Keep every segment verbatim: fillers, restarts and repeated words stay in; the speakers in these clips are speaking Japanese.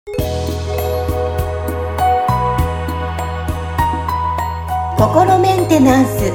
心メンテナンス。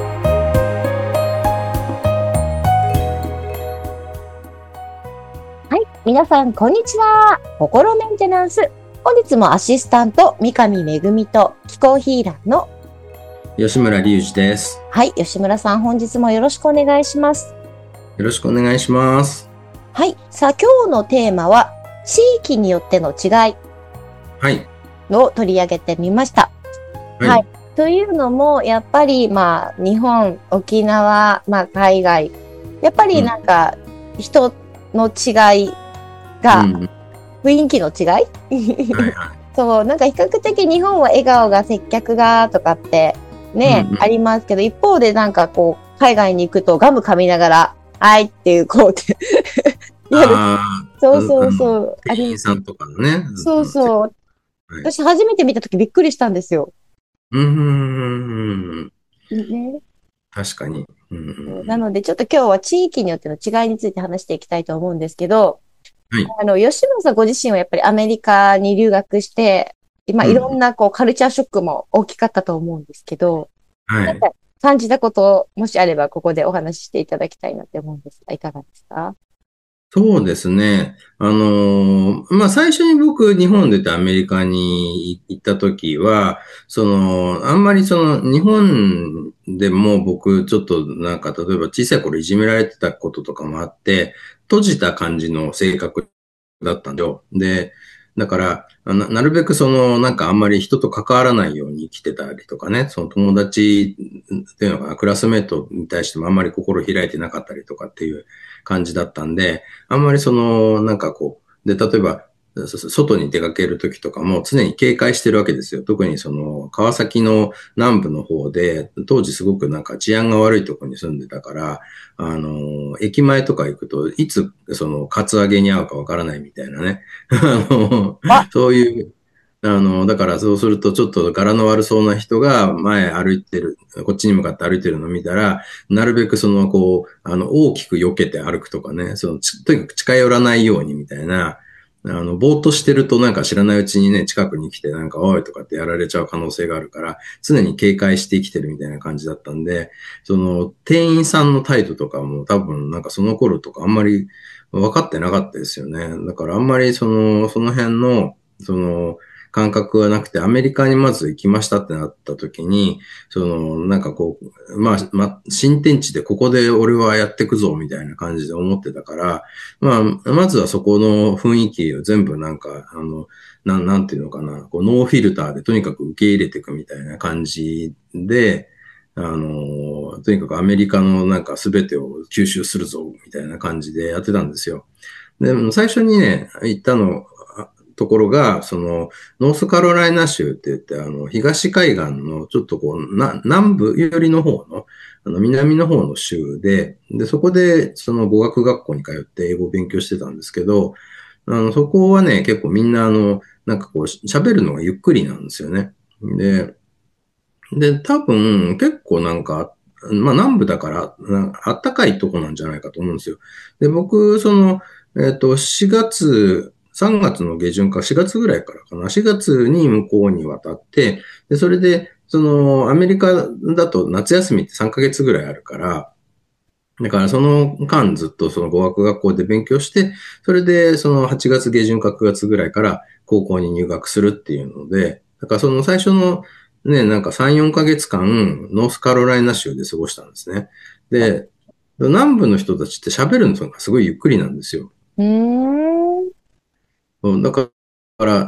はい、皆さんこんにちは。心メンテナンス。本日もアシスタント三上恵と気候ヒーラーの吉村隆二です。 はい、吉村さん本日もよろしくお願いします。 よろしくお願いします。 はい、さあ今日のテーマは地域によっての違いを取り上げてみました。 はい。 はい、というのもやっぱりまあ日本、沖縄、まあ海外、やっぱりなんか人の違いが、うん、雰囲気の違い、はいはい、そう、なんか比較的日本は笑顔が接客がとかってね、うんうん、ありますけど、一方でなんかこう海外に行くとガム噛みながらはいっていうこうってあそうそうそう、 店員さんとかのね、 そうそう、はい、私初めて見たときびっくりしたんですよ。 うんうんね、 確かに、 うんうん、なのでちょっと今日は地域によっての違いについて話していきたいと思うんですけど、はい、あの吉村さんご自身はやっぱりアメリカに留学して、まあ、いろんなこうカルチャーショックも大きかったと思うんですけど、はい、なんか感じたこともしあればここでお話ししていただきたいなって思うんですが、いかがですか？ そうですね。あのー、まあ、最初に僕、日本出てアメリカに行った時は、その、あんまりその、日本でも僕、ちょっとなんか、例えば小さい頃いじめられてたこととかもあって、閉じた感じの性格だったんだよ。で、だから、な、なるべくその、なんかあんまり人と関わらないように生きてたりとかね、その友達っていうのかな、クラスメートに対してもあんまり心開いてなかったりとかっていう感じだったんで、あんまりその、なんかこう、で、例えば、外に出かけるときとかも常に警戒してるわけですよ。特にその、川崎の南部の方で、当時すごくなんか治安が悪いところに住んでたから、あの、駅前とか行くといつその、カツアゲに遭うかわからないみたいなね。あの、そういう、あの、だからそうするとちょっと柄の悪そうな人が前歩いてる、こっちに向かって歩いてるのを見たら、なるべくその、こう、あの、大きく避けて歩くとかね、その、とにかく近寄らないようにみたいな、あの、ぼーっとしてるとなんか知らないうちにね、近くに来てなんか、おいとかってやられちゃう可能性があるから、常に警戒して生きてるみたいな感じだったんで、その、店員さんの態度とかも多分なんかその頃とかあんまり分かってなかったですよね。だからあんまりその、その辺の、その、感覚はなくて、アメリカにまず行きましたってなった時に、その、なんかこう、まあ、まあ、新天地でここで俺はやってくぞみたいな感じで思ってたから、まあ、まずはそこの雰囲気を全部なんか、あの、なん、なんていうのかな、こうノーフィルターでとにかく受け入れていくみたいな感じで、あの、とにかくアメリカのなんか全てを吸収するぞみたいな感じでやってたんですよ。でも最初にね、行ったの、ところが、その、ノースカロライナ州って言って、あの、東海岸のちょっとこう、な、南部寄りの方の、あの、南の方の州で、で、そこで、その語学学校に通って英語を勉強してたんですけど、あの、そこはね、結構みんなあの、なんかこう、喋るのがゆっくりなんですよね。で、で、多分、結構なんか、まあ南部だから、あったかいとこなんじゃないかと思うんですよ。で、僕、その、えっと、しがつ、さんがつの下旬かしがつぐらいからかな。しがつに向こうに渡って、で、それで、その、アメリカだと夏休みってさんかげつぐらいあるから、だからその間ずっとその語学学校で勉強して、それでそのはちがつ下旬かくがつぐらいから高校に入学するっていうので、だからその最初のね、なんかさん、よんかげつかんノースカロライナ州で過ごしたんですね。で、南部の人たちって喋るのがすごいゆっくりなんですよ。 うーん。 だから、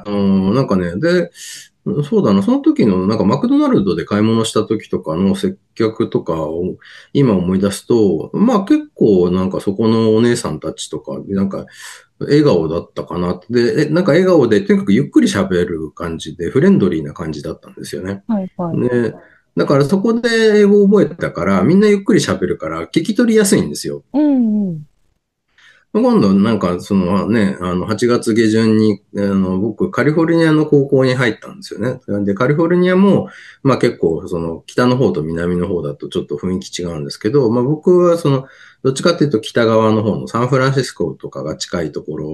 うん、なんかね、で、そうだな、その時のなんかマクドナルドで買い物した時とかの接客とかを今思い出すと、まあ結構なんかそこのお姉さんたちとか、なんか笑顔だったかなって。で、なんか笑顔でとにかくゆっくり喋る感じでフレンドリーな感じだったんですよね。 はいはい。 で、だからそこで英語を覚えたから、みんなゆっくり喋るから聞き取りやすいんですよ。 うんうん。 今度なんかそのね、あのはちがつ下旬に、あの僕カリフォルニアの高校に入ったんですよね。で、カリフォルニアも、まあ結構その北の方と南の方だとちょっと雰囲気違うんですけど、まあ僕はその、どっちかっていうと北側の方のサンフランシスコとかが近いところ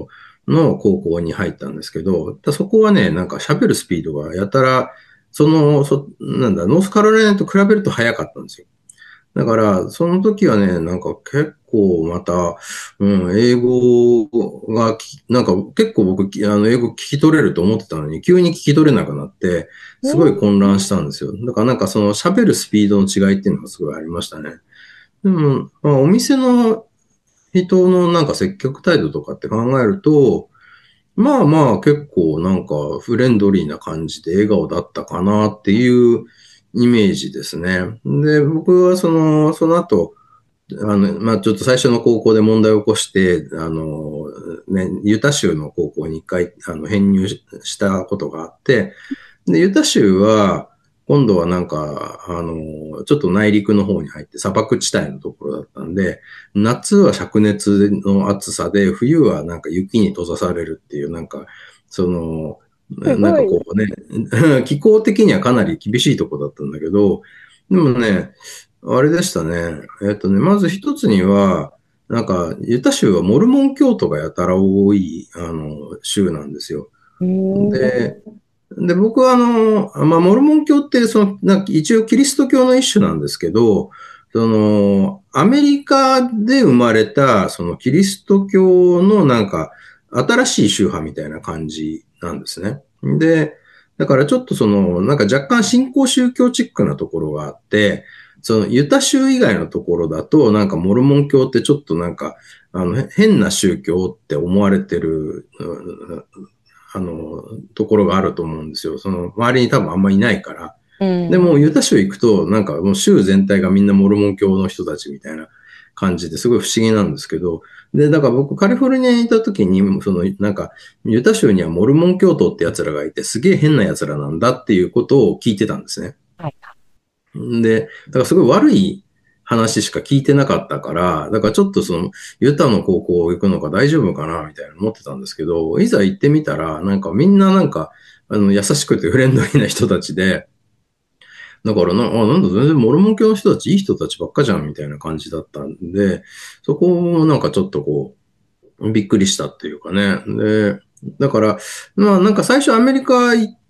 の高校に入ったんですけど、そこはね、なんか喋るスピードがやたら、その、そ、なんだ、ノースカロライナと比べると速かったんですよ。だから、その時はね、なんか結構また、うん、英語がき、なんか結構僕、あの、英語聞き取れると思ってたのに、急に聞き取れなくなって、すごい混乱したんですよ。だからなんかその喋るスピードの違いっていうのがすごいありましたね。でも、まあ、お店の人のなんか接客態度とかって考えると、まあまあ結構なんかフレンドリーな感じで笑顔だったかなっていうイメージですね。で、僕はその、その後、あの、まあちょっと最初の高校で問題を起こして、あの、ね、ユタ州の高校に一回、あの、編入したことがあって、で、ユタ州は、今度はなんか、あの、ちょっと内陸の方に入って砂漠地帯のところだったんで、夏は灼熱の暑さで、冬はなんか雪に閉ざされるっていう、なんか、その、なんかすごい。 こうね、気候的にはかなり厳しいとこだったんだけど、でもね、あれでしたね。えっとね、まず一つには、なんか、ユタ州はモルモン教徒がやたら多い、あの、州なんですよ。 うーん。 で、で、僕はあの、まあ、モルモン教って、その、なんか一応キリスト教の一種なんですけど、その、アメリカで生まれた、そのキリスト教のなんか、新しい宗派みたいな感じなんですね。で、だからちょっとその、なんか若干新興宗教チックなところがあって、そのユタ州以外のところだと、なんかモルモン教ってちょっとなんか、あの、変な宗教って思われてる、あの、ところがあると思うんですよ。その、周りに多分あんまいないから。 うん。 でも、ユタ州行くと、なんかもう州全体がみんなモルモン教の人たちみたいな感じですごい不思議なんですけど、で、だから僕カリフォルニアにいた時に、その、なんか、ユタ州にはモルモン教徒って奴らがいて、すげえ変な奴らなんだっていうことを聞いてたんですね。 はい。 で、だからすごい悪い話しか聞いてなかったから、だからちょっとその、ユタの高校行くのか大丈夫かなみたいな思ってたんですけど、いざ行ってみたら、なんかみんななんか、あの、優しくてフレンドリーな人たちで、だからな、あ、なんだ、全然モルモン教の人たちいい人たちばっかじゃんみたいな感じだったんで、そこもなんかちょっとこう、びっくりしたっていうかね。で、だから、まあなんか最初アメリカ行って、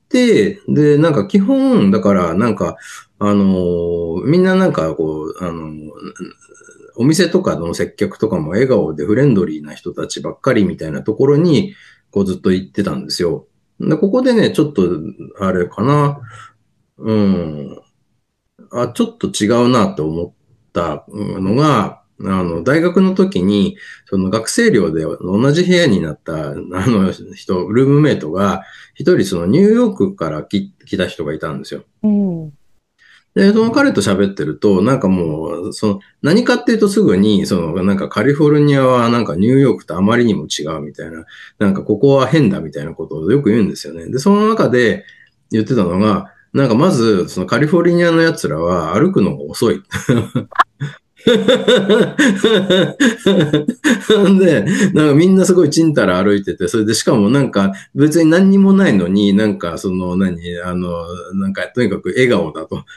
で、なんか基本、だからなんか、あのーみんななんかこう、あのーお店とかの接客とかも笑顔でフレンドリーな人たちばっかりみたいなところに、こうずっと行ってたんですよ。で、ここでね、ちょっと、あれかな、うん、あ、ちょっと違うなと思ったのが、あの、大学の時に、その学生寮で同じ部屋になった、あの人、ルームメイトが、一人そのニューヨークから来来た人がいたんですよ。 うん。 で、その彼と喋ってると、なんかもう、その、何かっていうとすぐに、その、なんかカリフォルニアはなんかニューヨークとあまりにも違うみたいな、なんかここは変だみたいなことをよく言うんですよね。で、その中で言ってたのが、なんかまず、そのカリフォルニアの奴らは歩くのが遅い。なんで、なんかみんなすごいちんたら歩いてて、それでしかもなんか別に何にもないのに、なんかその何、あの、なんかとにかく笑顔だと。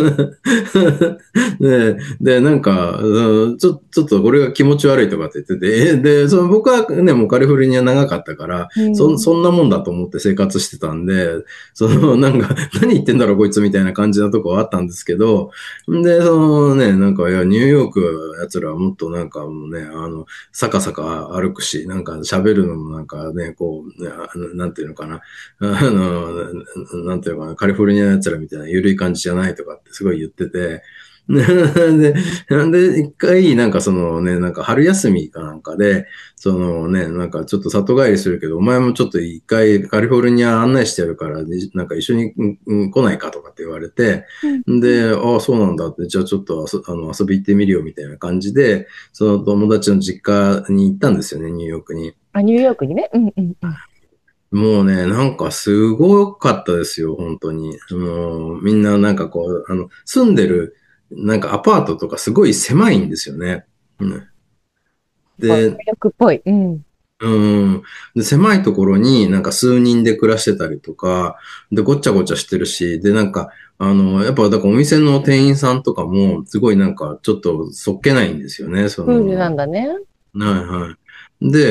で、で、なんか、ちょ、ちょっとこれが気持ち悪いとかって言ってて、えで、その僕はね、もうカリフォルニア長かったから、そ、 うん。 そんなもんだと思って生活してたんで、そのなんか、何言ってんだろうこいつみたいな感じのとこはあったんですけど、で、そのね、なんか、いや、ニューヨークの奴らはもっとなんかもうね、あの、さかさか歩くし、なんか喋るのもなんかね、こう、ね、あのなんていうのかな、あの、なんていうのかな、カリフォルニアの奴らみたいな緩い感じじゃないとかってすごい言ってて、で、なんで、一回、なんかそのね、なんか春休みかなんかで、そのね、なんかちょっと里帰りするけど、お前もちょっと一回カリフォルニア案内してやるから、なんか一緒に、うんうん、来ないかとかって言われて、 うん。 で、ああ、そうなんだって、じゃあちょっと遊あの遊び行ってみるよみたいな感じで、その友達の実家に行ったんですよね、ニューヨークに。 あ、ニューヨークにね。うんうんうん。 もうね、なんかすごかったですよ、本当に。もうみんななんかこう、あの、住んでる、なんかアパートとかすごい狭いんですよね。うん、 ニューで、 ヨークっぽい。うん。 うん。で、狭いところになんか数人で暮らしてたりとか、で、ごっちゃごちゃしてるし、で、なんか、あの、やっぱ、だからお店の店員さんとかも、すごいなんか、ちょっとそっけないんですよね、そクールなの、 んだね。 はいはい。で、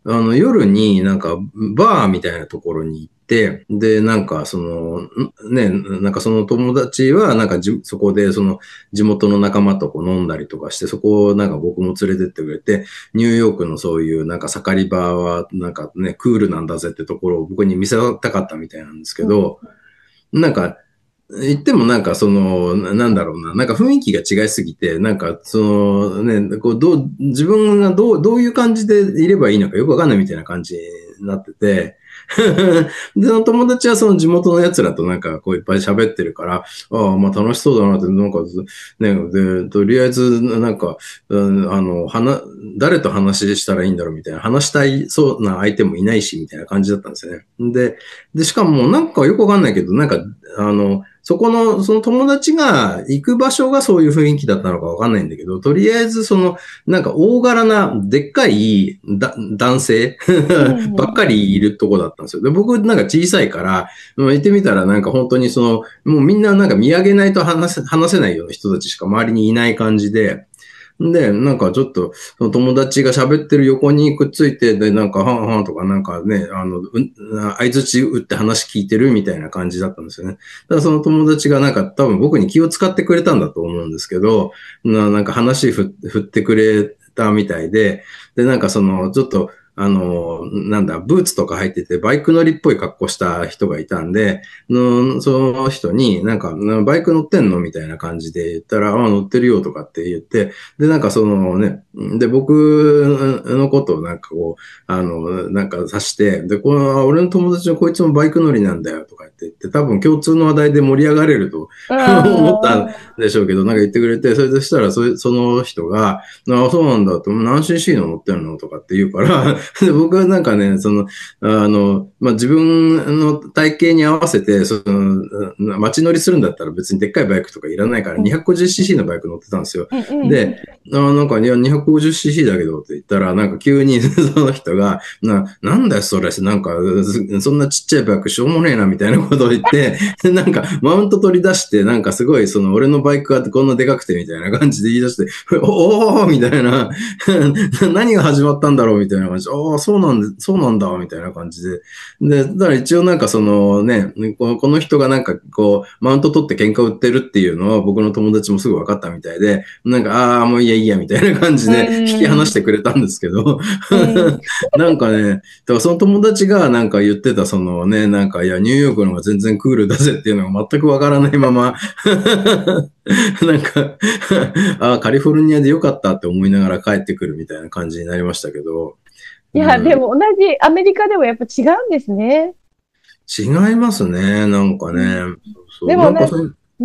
あの、夜になんか、バーみたいなところに行って、で、なんか、その、んね、なんかその友達は、なんかじ、そこで、その、地元の仲間とこう飲んだりとかして、そこをなんか僕も連れてってくれて、ニューヨークのそういうなんか盛り場は、なんかね、クールなんだぜってところを僕に見せたかったみたいなんですけど、なんか、言ってもなんかその、ななんだろうな、なんか雰囲気が違いすぎて、なんかそのね、こうどう、自分がどう、どういう感じでいればいいのかよくわかんないみたいな感じになってて、で、その友達はその地元の奴らとなんかこういっぱい喋ってるから、ああ、まあ楽しそうだなって、なんかず、ね、で、とりあえずなんか、うん、あの、話、誰と話したらいいんだろうみたいな、話したいそうな相手もいないし、みたいな感じだったんですよね。で、で、しかもなんかよくわかんないけど、なんか、あの、そこの、その友達が行く場所がそういう雰囲気だったのかわかんないんだけど、とりあえずその、なんか大柄な、でっかいだ男性ばっかりいるとこだったんですよ。で、僕なんか小さいから、行ってみたらなんか本当にその、もうみんななんか見上げないと話せ、話せないような人たちしか周りにいない感じで、で、なんかちょっと、その友達が喋ってる横にくっついて、で、なんか、はんはんとかなんかね、あの、うん、相槌打って話聞いてるみたいな感じだったんですよね。だからその友達がなんか多分僕に気を使ってくれたんだと思うんですけど、ななんか話振ってくれたみたいで、で、なんかその、ちょっと、あの、なんだ、ブーツとか入ってて、バイク乗りっぽい格好した人がいたんで、のその人に、なんか、バイク乗ってんのみたいな感じで言ったら、あ、乗ってるよとかって言って、で、なんかそのね、で、僕のことをなんかこう、あの、なんかさして、で、この、俺の友達のこいつもバイク乗りなんだよとかって言って、多分共通の話題で盛り上がれると思ったんでしょうけど、なんか言ってくれて、それでしたら、そその人が、あ、そうなんだと、何 シーシー の乗ってんのとかって言うから、で僕はなんかね、その、あの、まあ、自分の体型に合わせて、その、街乗りするんだったら別にでっかいバイクとかいらないから にひゃくごじゅっシーシー のバイク乗ってたんですよ。で、あなんか、いや、にひゃくごじゅっシーシー だけどって言ったら、なんか急にその人が、な、なんだよそれ、なんか、そんなちっちゃいバイクしょうもねえなみたいなことを言って、なんか、マウント取り出して、なんかすごい、その、俺のバイクがこんなでかくてみたいな感じで言い出して、おーみたいな、何が始まったんだろうみたいな感じで、ああ、そうなんだ、そうなんだ、みたいな感じで。で、だから一応なんかそのね、このこの人がなんかこう、マウント取って喧嘩売ってるっていうのは僕の友達もすぐ分かったみたいで、なんか、ああ、もういいやいいや、みたいな感じで引き離してくれたんですけど、なんかね、だからその友達がなんか言ってたそのね、なんか、いや、ニューヨークの方が全然クールだぜっていうのが全くわからないまま、なんかああ、カリフォルニアでよかったって思いながら帰ってくるみたいな感じになりましたけど、 いや、でうん、 も同じアメリカでもやっぱ違うんですね。 違いますね、なんかね。そう、 でもな、 なんかその、 うん。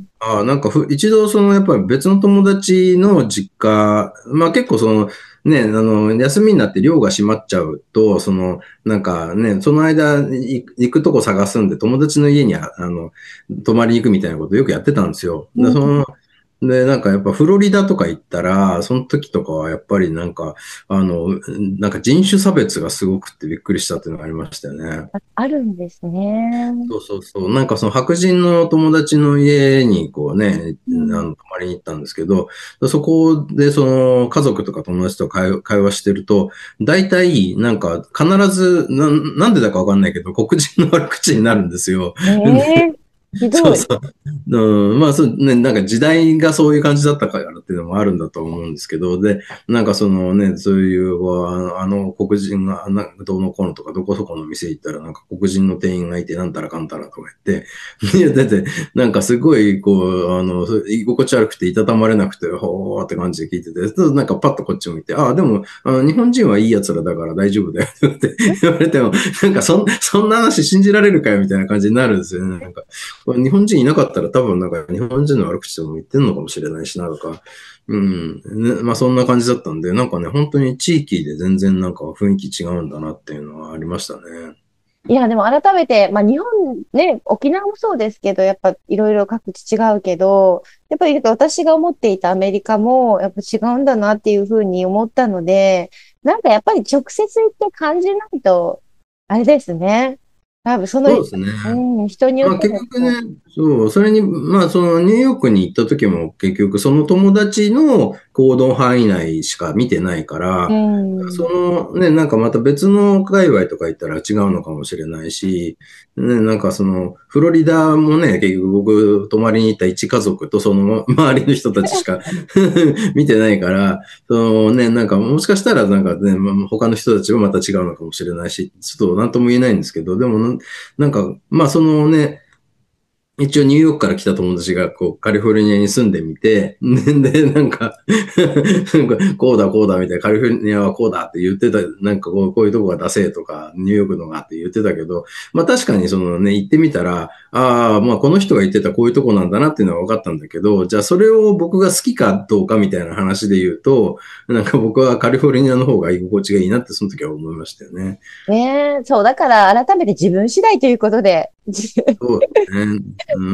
ああ、なんかふ、一度その、やっぱり別の友達の実家、まあ結構その、ね、あの、休みになって寮が閉まっちゃうと、その、なんかね、その間い行くとこ探すんで、友達の家にああの、泊まりに行くみたいなことよくやってたんですよ。で、その、で、なんかやっぱフロリダとか行ったら、その時とかはやっぱりなんか、あの、なんか人種差別がすごくってびっくりしたっていうのがありましたよね。 ああるんですね。 そうそうそう。なんかその白人の友達の家にこうね、あうん。 の、泊まりに行ったんですけど、そこでその家族とか友達と会話会話してると、大体なんか必ずな、なんでだかわかんないけど、黒人の悪口になるんですよ。 ええ、ひどい。 そうそう。うん、まあそうね、なんか時代がそういう感じだったからっていうのもあるんだと思うんですけど、で、なんかそのね、そういう、あの、あの黒人が、なんかどうのこうのとか、どこそこの店行ったら、なんか黒人の店員がいて、なんたらかんたらとか言って、いや、だって、なんかすごい、こう、あの、居心地悪くて、いたたまれなくて、ほーって感じで聞いてて、そうなんかパッとこっち向いて、ああ、でも、あの日本人はいい奴らだから大丈夫だよって言われても、なんかそん、そんな話信じられるかよみたいな感じになるんですよね。なんか日本人いなかったら多分なんか日本人の悪口でも言ってんのかもしれないしなとか、うん、ね、まあそんな感じだったんで、なんかね、本当に地域で全然なんか雰囲気違うんだなっていうのはありましたね。 いや、でも改めて、まあ日本ね、沖縄もそうですけど、やっぱいろいろ各地違うけど、やっぱり私が思っていたアメリカもやっぱ違うんだなっていうふうに思ったので、なんかやっぱり直接行って感じないと、あれですね。多分その、 そうですね。 うん、人によまあって結局ね、 も、 そう、それに、まあ、そのニューヨークに行った時も結局その友達の行動範囲内しか見てないかうら、 ん。 そのね、なんかまた別の界隈とか行ったら違うのかもしれないし、ね、なんかその、フロリダもね、結局僕泊まりに行った一家族とその周りの人たちしか見てないから、そのね、なんかもしかしたらなんかね、他の人たちはまた違うのかもしれないし、ちょっとなんとも言えないんですけど、でもなんか、まあそのね、一応ニューヨークから来た友達がこうカリフォルニアに住んでみて、で、でなんかなんかこうだこうだみたいな、カリフォルニアはこうだって言ってた、なんかこうこういうとこが出せとか、ニューヨークのがって言ってたけど、まあ確かにそのね、行ってみたら、ああ、まあこの人が言ってたこういうとこなんだなっていうのは分かったんだけど、じゃあそれを僕が好きかどうかみたいな話で言うと、なんか僕はカリフォルニアの方が居心地がいいなってその時は思いましたよね。 ねえ、そう、だから改めて自分次第ということで、自そうですね。うん。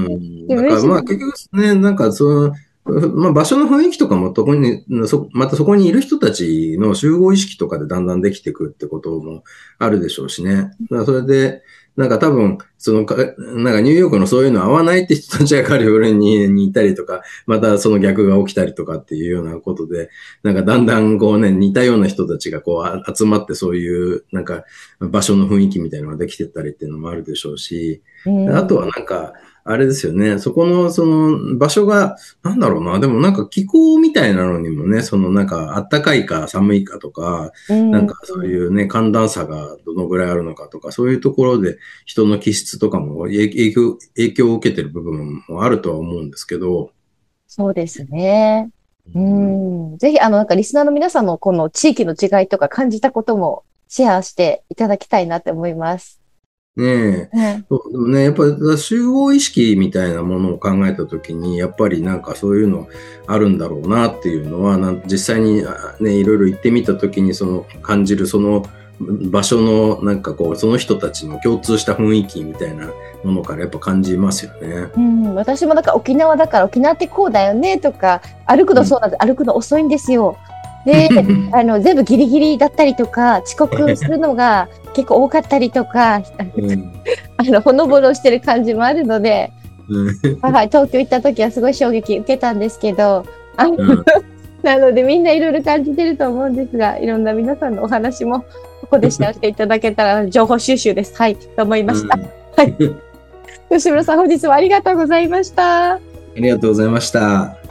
だからまあ分次第。 結局ね、なんかその、まあ場所の雰囲気とかも特に、そ、またそこにいる人たちの集合意識とかでだんだんできてくるってこともあるでしょうしね。だからそれで、なんか多分、そのか、なんかニューヨークのそういうの合わないって人たちがカリフォルニアにいたりとか、またその逆が起きたりとかっていうようなことで、なんかだんだんこうね、似たような人たちがこうあ集まってそういう、なんか場所の雰囲気みたいなのができてったりっていうのもあるでしょうし、 うあとはん。 なんか、あれですよね。そこの、その、場所が、なんだろうな。でもなんか気候みたいなのにもね、そのなんか、暖かいか寒いかとか、 うん。 なんかそういうね、寒暖差がどのぐらいあるのかとか、そういうところで人の気質とかも影影響、影響を受けてる部分もあるとは思うんですけど、 そうですね。ううん、 ん。ぜひ、あの、なんかリスナーの皆さんのこの地域の違いとか感じたこともシェアしていただきたいなって思います。 ねえ。 ね。 そうでもね、やっぱり集合意識みたいなものを考えたときに、やっぱりなんかそういうのあるんだろうなっていうのは、なん実際にあね、いろいろ行ってみたときにその感じるその場所のなんかこう、その人たちの共通した雰囲気みたいなものからやっぱ感じますよね。 うん、私もなんか沖縄だから沖縄ってこうだよねとか、歩くうん。 のそうなんです。歩くの遅いんですよ。で、あの、全部ギリギリだったりとか、遅刻するのが結構多かったりとか、 うん。 あの、ほのぼのしてる感じもあるので、 うん。 はいはい、東京行った時はすごい衝撃受けたんですけど、あの、 うん。 なのでみんないろいろ感じてると思うんですが、いろんな皆さんのお話もここでシェアしていただけたら情報収集です。はい、と思いました。 うん。 はい。吉村さん、本日はありがとうございました。 ありがとうございました。